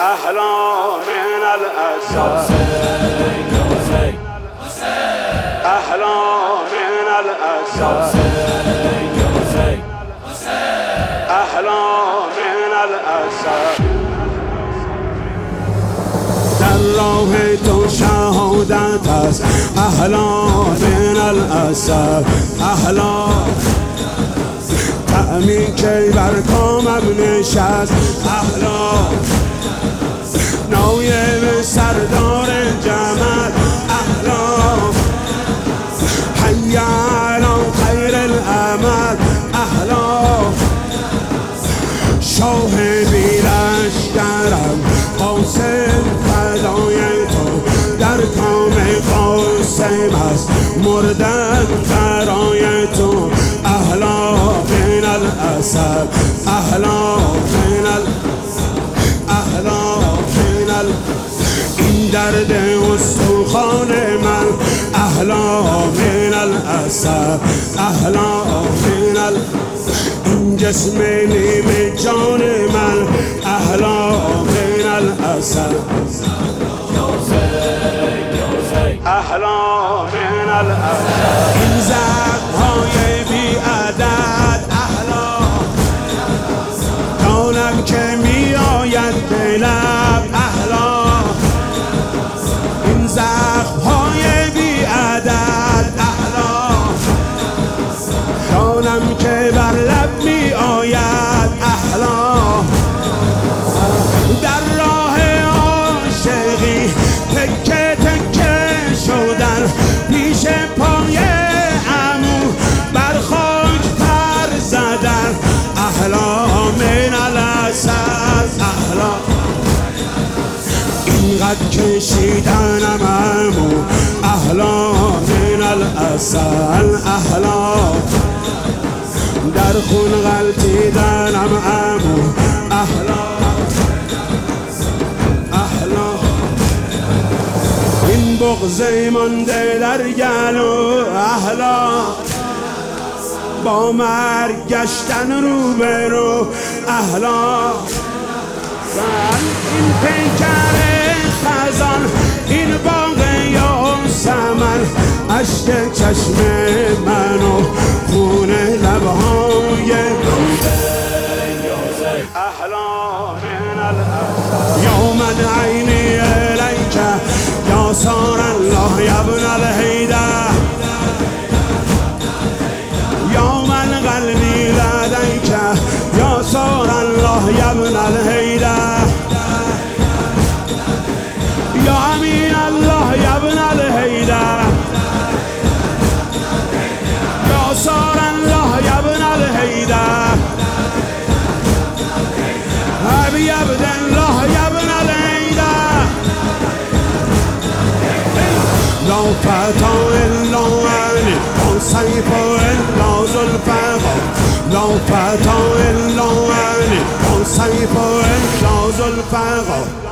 أهلا من الأسى أهلا من الأسى أهلا من الأسى در راه تو شهادت است اهلا من الأسى اهلا تعمی که بر کامم نشست اهلا نایب سردار جمل اهلا حی علی خیر العمل اهلا شاه بی‌لشکرم قاسم فدای تو در کام قاسم است مردن برای تو اهلا من الاسد اهلا من اهلا من این درد استخوان من اهلا من الاسد اهلا من این جسم نیم جان من اهلا من الاسد اهلا من الاسد این زخم‌های بی عدد اهلا دانم که می آید به لب اهلا این زخم‌های بی عدد اهلا دانم که بر لب می آید اهلا در راه عاشقی تکه تکه شدن پیش پای عمو بر خاک پر زدن اهلا من الاسد اهلا اینقدر کشیدنم عمو اهلا من الاسد اهلا در خون غلطیدنم عمو اهلا اهلا این بغض مانده در گلو اهلا با مرگ گشتن روبرو اهلا این پیکر خزان این باغ یاسمن اشک چشم منو خون لبهای اهلا من الاسد یا من عینی الیک یا سار الله یا ابن الهیدر یا من قلبی لدیک یا سار الله یا ابن الهیدر یا امین الله یا ابن الهیدر یا سار الله یا ابن الهیدر ابی عبدالله یا ابن الهیدر لا فتى الا علی آن سیف الا ذوالفقار لا فتى الا علی آن سیف الا ذوالفقار